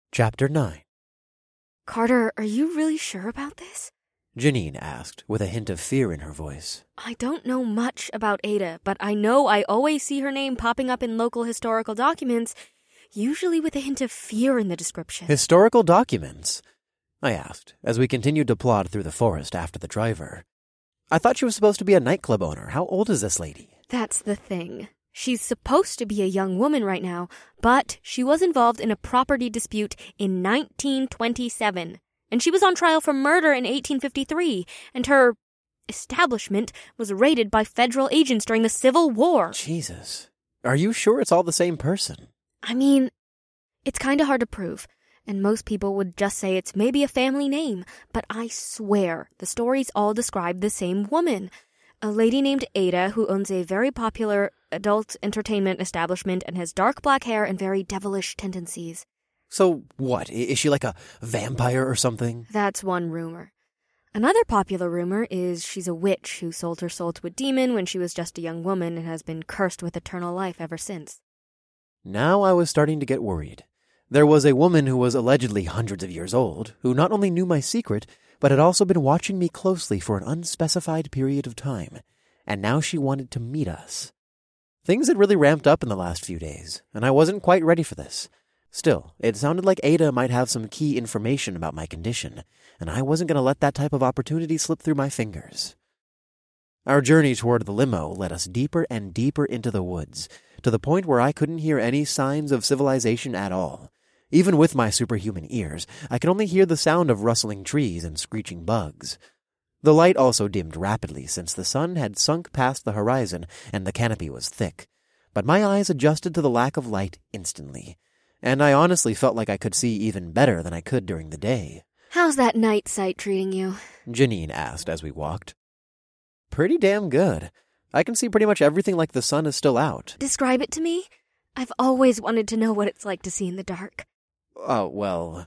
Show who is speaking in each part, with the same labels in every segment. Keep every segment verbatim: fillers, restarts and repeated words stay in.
Speaker 1: Chapter nine.
Speaker 2: Carter, are you really sure about this?
Speaker 1: Janine asked, with a hint of fear in her voice.
Speaker 2: I don't know much about Ada, but I know I always see her name popping up in local historical documents, usually with a hint of fear in the description.
Speaker 1: Historical documents? I asked, as we continued to plod through the forest after the driver. I thought she was supposed to be a nightclub owner. How old is this lady?
Speaker 2: That's the thing. She's supposed to be a young woman right now, but she was involved in a property dispute in nineteen twenty-seven. And she was on trial for murder in eighteen fifty-three, and her establishment was raided by federal agents during the Civil War.
Speaker 1: Jesus. Are you sure it's all the same person?
Speaker 2: I mean, it's kind of hard to prove, and most people would just say it's maybe a family name, but I swear the stories all describe the same woman. A lady named Ada who owns a very popular adult entertainment establishment and has dark black hair and very devilish tendencies.
Speaker 1: So what? Is she like a vampire or something?
Speaker 2: That's one rumor. Another popular rumor is she's a witch who sold her soul to a demon when she was just a young woman and has been cursed with eternal life ever since.
Speaker 1: Now I was starting to get worried. There was a woman who was allegedly hundreds of years old, who not only knew my secret, but had also been watching me closely for an unspecified period of time, and now she wanted to meet us. Things had really ramped up in the last few days, and I wasn't quite ready for this. Still, it sounded like Ada might have some key information about my condition, and I wasn't going to let that type of opportunity slip through my fingers. Our journey toward the limo led us deeper and deeper into the woods, to the point where I couldn't hear any signs of civilization at all. Even with my superhuman ears, I could only hear the sound of rustling trees and screeching bugs. The light also dimmed rapidly since the sun had sunk past the horizon and the canopy was thick, but my eyes adjusted to the lack of light instantly, and I honestly felt like I could see even better than I could during the day.
Speaker 2: How's that night sight treating you?
Speaker 1: Janine asked as we walked. Pretty damn good. I can see pretty much everything like the sun is still out.
Speaker 2: Describe it to me. I've always wanted to know what it's like to see in the dark.
Speaker 1: Oh, well,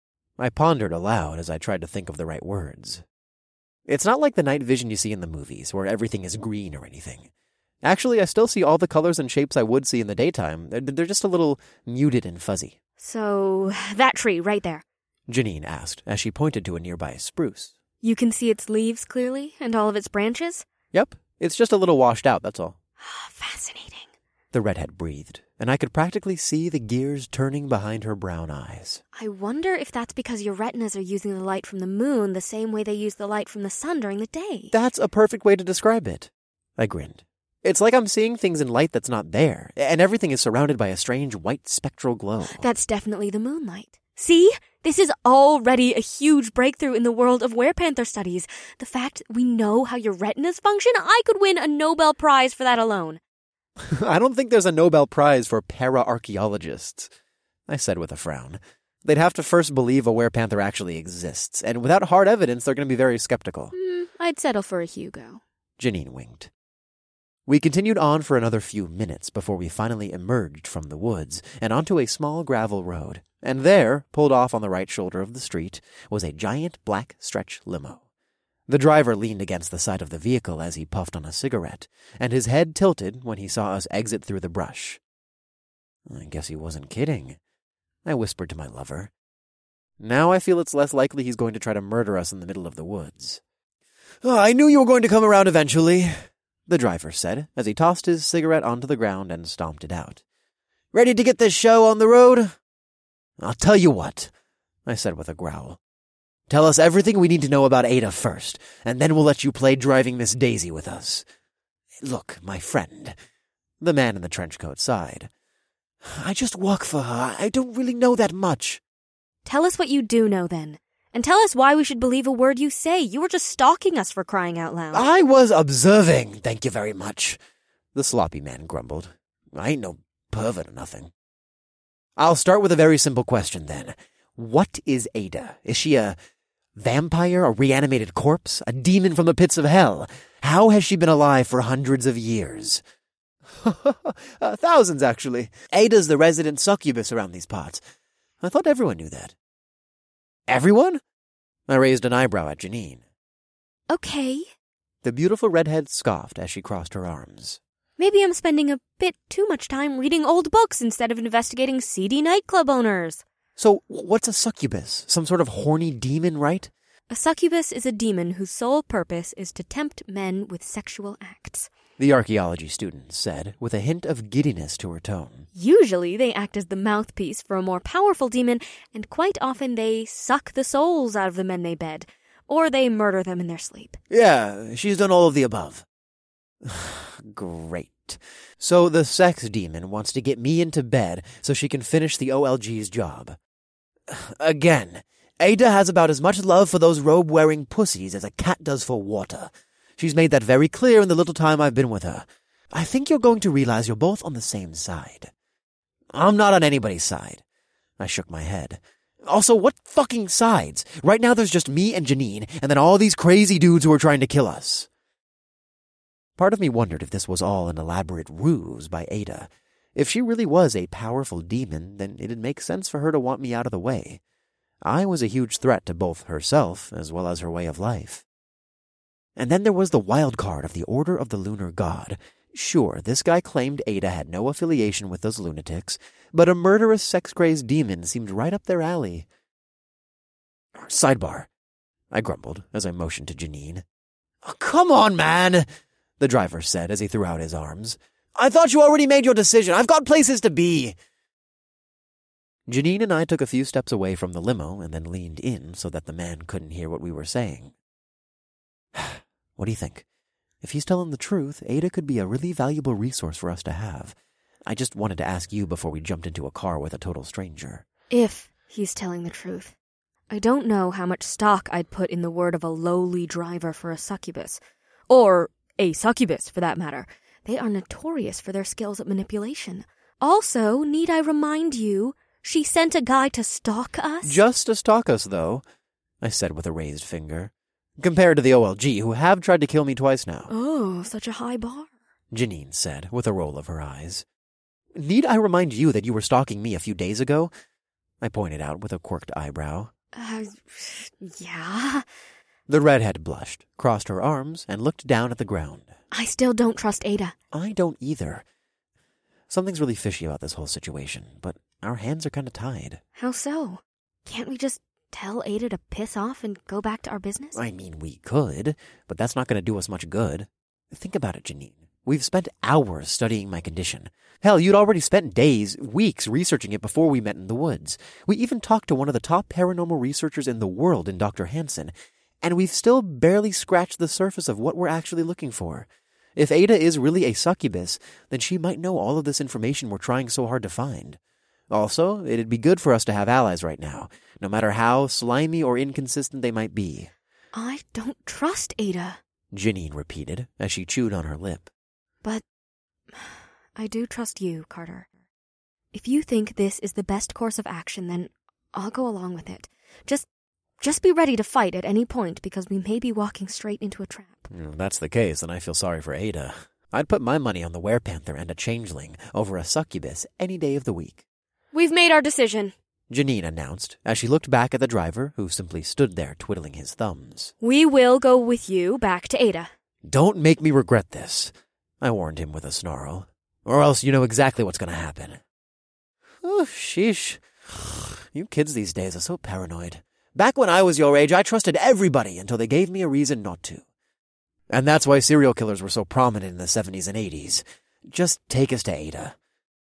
Speaker 1: I pondered aloud as I tried to think of the right words. It's not like the night vision you see in the movies, where everything is green or anything. Actually, I still see all the colors and shapes I would see in the daytime. They're, they're just a little muted and fuzzy.
Speaker 2: So, that tree right there.
Speaker 1: Janine asked, as she pointed to a nearby spruce.
Speaker 2: You can see its leaves clearly, and all of its branches?
Speaker 1: Yep, it's just a little washed out, that's all.
Speaker 2: Fascinating.
Speaker 1: The redhead breathed, and I could practically see the gears turning behind her brown eyes.
Speaker 2: I wonder if that's because your retinas are using the light from the moon the same way they use the light from the sun during the day.
Speaker 1: That's a perfect way to describe it. I grinned. It's like I'm seeing things in light that's not there, and everything is surrounded by a strange white spectral glow.
Speaker 2: That's definitely the moonlight. See? This is already a huge breakthrough in the world of werepanther studies. The fact we know how your retinas function, I could win a Nobel Prize for that alone.
Speaker 1: I don't think there's a Nobel Prize for para-archaeologists, I said with a frown. They'd have to first believe a werepanther actually exists, and without hard evidence, they're going to be very skeptical.
Speaker 2: Mm, I'd settle for a Hugo.
Speaker 1: Janine winked. We continued on for another few minutes before we finally emerged from the woods and onto a small gravel road, and there, pulled off on the right shoulder of the street, was a giant black stretch limo. The driver leaned against the side of the vehicle as he puffed on a cigarette, and his head tilted when he saw us exit through the brush. I guess he wasn't kidding, I whispered to my lover. Now I feel it's less likely he's going to try to murder us in the middle of the woods. Oh, I knew you were going to come around eventually, the driver said as he tossed his cigarette onto the ground and stomped it out. Ready to get this show on the road? I'll tell you what, I said with a growl. Tell us everything we need to know about Ada first, and then we'll let you play driving Miss Daisy with us. Look, my friend, the man in the trench coat sighed. I just work for her. I don't really know that much.
Speaker 2: Tell us what you do know, then. And tell us why we should believe a word you say. You were just stalking us for crying out loud.
Speaker 1: I was observing, thank you very much, the sloppy man grumbled. I ain't no pervert or nothing. I'll start with a very simple question, then. What is Ada? Is she a vampire, a reanimated corpse, a demon from the pits of hell? How has she been alive for hundreds of years? uh, thousands, actually. Ada's the resident succubus around these parts. I thought everyone knew that. Everyone? I raised an eyebrow at Janine.
Speaker 2: Okay.
Speaker 1: The beautiful redhead scoffed as she crossed her arms.
Speaker 2: Maybe I'm spending a bit too much time reading old books instead of investigating seedy nightclub owners.
Speaker 1: So, what's a succubus? Some sort of horny demon, right?
Speaker 2: A succubus is a demon whose sole purpose is to tempt men with sexual acts,
Speaker 1: the archaeology student said, with a hint of giddiness to her tone.
Speaker 2: Usually they act as the mouthpiece for a more powerful demon, and quite often they suck the souls out of the men they bed, or they murder them in their sleep.
Speaker 1: Yeah, she's done all of the above. Great. So the sex demon wants to get me into bed so she can finish the O L G's job. Again, Ada has about as much love for those robe-wearing pussies as a cat does for water. She's made that very clear in the little time I've been with her. I think you're going to realize you're both on the same side. I'm not on anybody's side. I shook my head. Also, what fucking sides? Right now there's just me and Janine, and then all these crazy dudes who are trying to kill us. Part of me wondered if this was all an elaborate ruse by Ada. If she really was a powerful demon, then it'd make sense for her to want me out of the way. I was a huge threat to both herself as well as her way of life. And then there was the wild card of the Order of the Lunar God. Sure, this guy claimed Ada had no affiliation with those lunatics, but a murderous sex-crazed demon seemed right up their alley. Sidebar, I grumbled as I motioned to Janine. Oh, come on, man, the driver said as he threw out his arms. I thought you already made your decision. I've got places to be. Janine and I took a few steps away from the limo and then leaned in so that the man couldn't hear what we were saying. What do you think? If he's telling the truth, Ada could be a really valuable resource for us to have. I just wanted to ask you before we jumped into a car with a total stranger.
Speaker 2: If he's telling the truth. I don't know how much stock I'd put in the word of a lowly driver for a succubus. Or a succubus, for that matter. They are notorious for their skills at manipulation. Also, need I remind you, she sent a guy to stalk us?
Speaker 1: Just to stalk us, though, I said with a raised finger. Compared to the O L G, who have tried to kill me twice now.
Speaker 2: Oh, such a high bar,
Speaker 1: Janine said, with a roll of her eyes. Need I remind you that you were stalking me a few days ago? I pointed out with a quirked eyebrow.
Speaker 2: Uh, yeah?
Speaker 1: The redhead blushed, crossed her arms, and looked down at the ground.
Speaker 2: I still don't trust Ada.
Speaker 1: I don't either. Something's really fishy about this whole situation, but our hands are kind of tied.
Speaker 2: How so? Can't we just tell Ada to piss off and go back to our business?
Speaker 1: I mean, we could, but that's not going to do us much good. Think about it, Janine. We've spent hours studying my condition. Hell, you'd already spent days, weeks researching it before we met in the woods. We even talked to one of the top paranormal researchers in the world in Doctor Hansen, and we've still barely scratched the surface of what we're actually looking for. If Ada is really a succubus, then she might know all of this information we're trying so hard to find. Also, it'd be good for us to have allies right now, no matter how slimy or inconsistent they might be.
Speaker 2: I don't trust Ada,
Speaker 1: Janine repeated as she chewed on her lip.
Speaker 2: But I do trust you, Carter. If you think this is the best course of action, then I'll go along with it. Just just be ready to fight at any point, because we may be walking straight into a trap.
Speaker 1: If that's the case, then I feel sorry for Ada. I'd put my money on the werepanther and a changeling over a succubus any day of the week.
Speaker 2: We've made our decision,
Speaker 1: Janine announced as she looked back at the driver, who simply stood there twiddling his thumbs.
Speaker 2: We will go with you back to Ada.
Speaker 1: Don't make me regret this, I warned him with a snarl, or else you know exactly what's going to happen. Oh, sheesh. You kids these days are so paranoid. Back when I was your age, I trusted everybody until they gave me a reason not to. And that's why serial killers were so prominent in the seventies and eighties. Just take us to Ada.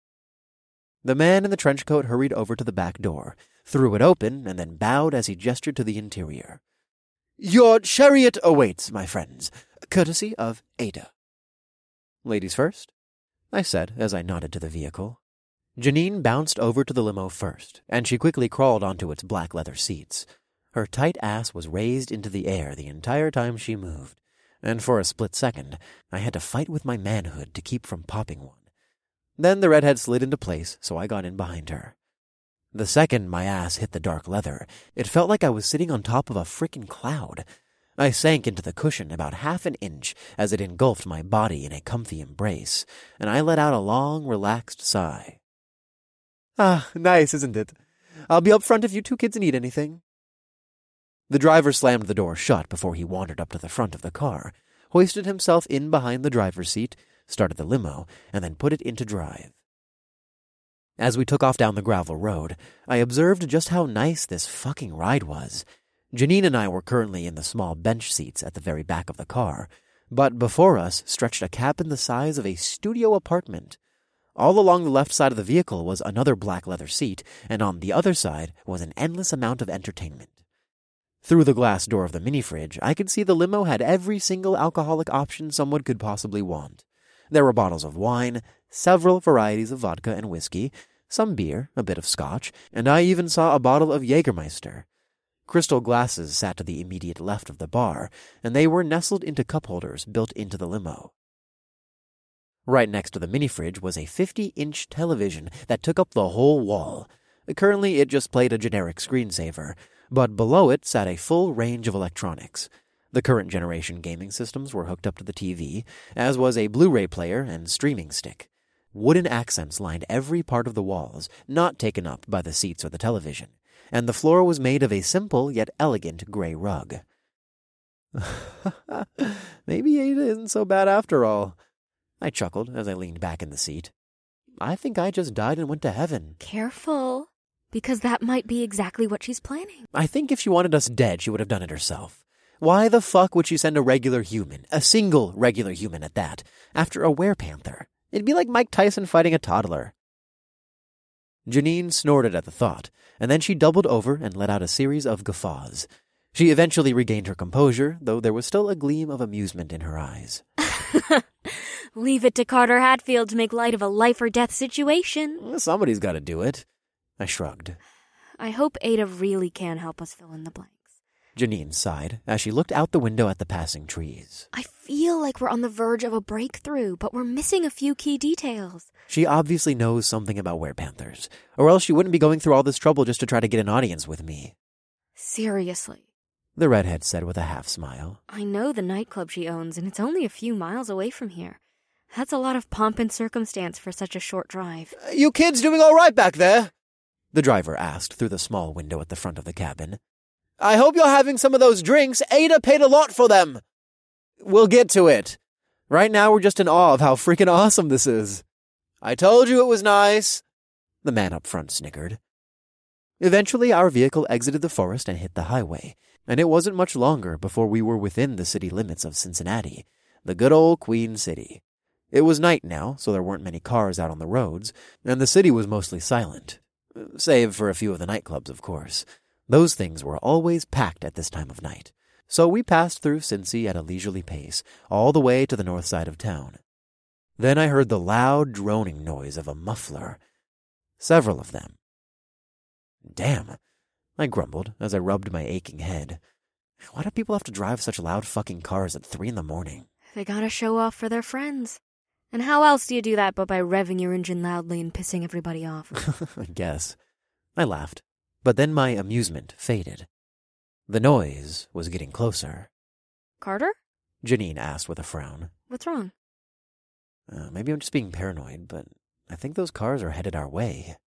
Speaker 1: The man in the trench coat hurried over to the back door, threw it open, and then bowed as he gestured to the interior. Your chariot awaits, my friends, courtesy of Ada. Ladies first, I said as I nodded to the vehicle. Janine bounced over to the limo first, and she quickly crawled onto its black leather seats. Her tight ass was raised into the air the entire time she moved, and for a split second, I had to fight with my manhood to keep from popping one. Then the redhead slid into place, so I got in behind her. The second my ass hit the dark leather, it felt like I was sitting on top of a frickin' cloud. I sank into the cushion about half an inch as it engulfed my body in a comfy embrace, and I let out a long, relaxed sigh. Ah, nice, isn't it? I'll be up front if you two kids need anything. The driver slammed the door shut before he wandered up to the front of the car, hoisted himself in behind the driver's seat, started the limo, and then put it into drive. As we took off down the gravel road, I observed just how nice this fucking ride was. Janine and I were currently in the small bench seats at the very back of the car, but before us stretched a cabin the size of a studio apartment. All along the left side of the vehicle was another black leather seat, and on the other side was an endless amount of entertainment. Through the glass door of the mini-fridge, I could see the limo had every single alcoholic option someone could possibly want. There were bottles of wine, several varieties of vodka and whiskey, some beer, a bit of scotch, and I even saw a bottle of Jägermeister. Crystal glasses sat to the immediate left of the bar, and they were nestled into cup holders built into the limo. Right next to the mini-fridge was a fifty-inch television that took up the whole wall. Currently, it just played a generic screensaver, but below it sat a full range of electronics. The current generation gaming systems were hooked up to the T V, as was a Blu-ray player and streaming stick. Wooden accents lined every part of the walls, not taken up by the seats or the television, and the floor was made of a simple yet elegant gray rug. Maybe Ada isn't so bad after all, I chuckled as I leaned back in the seat. I think I just died and went to heaven.
Speaker 2: Careful, because that might be exactly what she's planning.
Speaker 1: I think if she wanted us dead, she would have done it herself. Why the fuck would she send a regular human, a single regular human at that, after a werepanther? It'd be like Mike Tyson fighting a toddler. Janine snorted at the thought, and then she doubled over and let out a series of guffaws. She eventually regained her composure, though there was still a gleam of amusement in her eyes.
Speaker 2: Leave it to Carter Hatfield to make light of a life-or-death situation.
Speaker 1: Somebody's got to do it. I shrugged.
Speaker 2: I hope Ada really can help us fill in the blanks.
Speaker 1: Janine sighed as she looked out the window at the passing trees.
Speaker 2: I feel like we're on the verge of a breakthrough, but we're missing a few key details.
Speaker 1: She obviously knows something about werepanthers, or else she wouldn't be going through all this trouble just to try to get an audience with me.
Speaker 2: Seriously?
Speaker 1: The redhead said with a half-smile.
Speaker 2: I know the nightclub she owns, and it's only a few miles away from here. That's a lot of pomp and circumstance for such a short drive.
Speaker 1: Uh, you kids doing all right back there? The driver asked through the small window at the front of the cabin. I hope you're having some of those drinks. Ada paid a lot for them. We'll get to it. Right now we're just in awe of how freaking awesome this is. I told you it was nice. The man up front snickered. Eventually our vehicle exited the forest and hit the highway, and it wasn't much longer before we were within the city limits of Cincinnati, the good old Queen City. It was night now, so there weren't many cars out on the roads, and the city was mostly silent. Save for a few of the nightclubs, of course. Those things were always packed at this time of night. So we passed through Cincy at a leisurely pace, all the way to the north side of town. Then I heard the loud droning noise of a muffler. Several of them. Damn, I grumbled as I rubbed my aching head. Why do people have to drive such loud fucking cars at three in the morning?
Speaker 2: They gotta show off for their friends. And how else do you do that but by revving your engine loudly and pissing everybody off?
Speaker 1: I guess. I laughed, but then my amusement faded. The noise was getting closer.
Speaker 2: Carter?
Speaker 1: Janine asked with a frown.
Speaker 2: What's wrong?
Speaker 1: Uh, maybe I'm just being paranoid, but I think those cars are headed our way.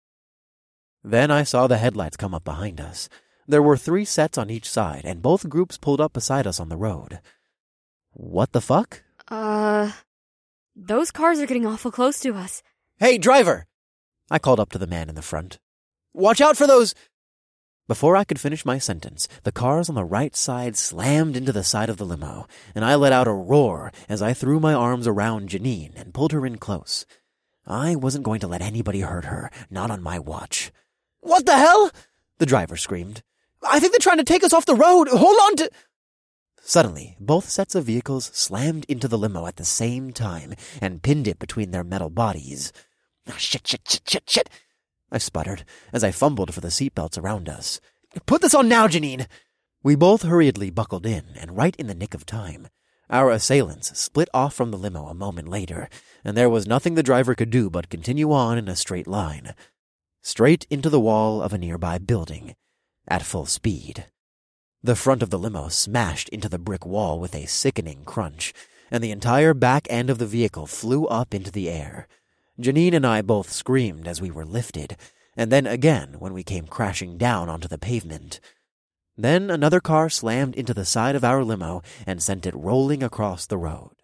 Speaker 1: Then I saw the headlights come up behind us. There were three sets on each side, and both groups pulled up beside us on the road. What the fuck?
Speaker 2: Uh... Those cars are getting awful close to us.
Speaker 1: Hey, driver! I called up to the man in the front. Watch out for those... Before I could finish my sentence, the cars on the right side slammed into the side of the limo, and I let out a roar as I threw my arms around Janine and pulled her in close. I wasn't going to let anybody hurt her, not on my watch. What the hell? The driver screamed. I think they're trying to take us off the road. Hold on to... Suddenly, both sets of vehicles slammed into the limo at the same time and pinned it between their metal bodies. Oh, shit, shit, shit, shit, shit, I sputtered as I fumbled for the seatbelts around us. Put this on now, Janine! We both hurriedly buckled in, and right in the nick of time. Our assailants split off from the limo a moment later, and there was nothing the driver could do but continue on in a straight line. Straight into the wall of a nearby building, at full speed. The front of the limo smashed into the brick wall with a sickening crunch, and the entire back end of the vehicle flew up into the air. Janine and I both screamed as we were lifted, and then again when we came crashing down onto the pavement. Then another car slammed into the side of our limo and sent it rolling across the road.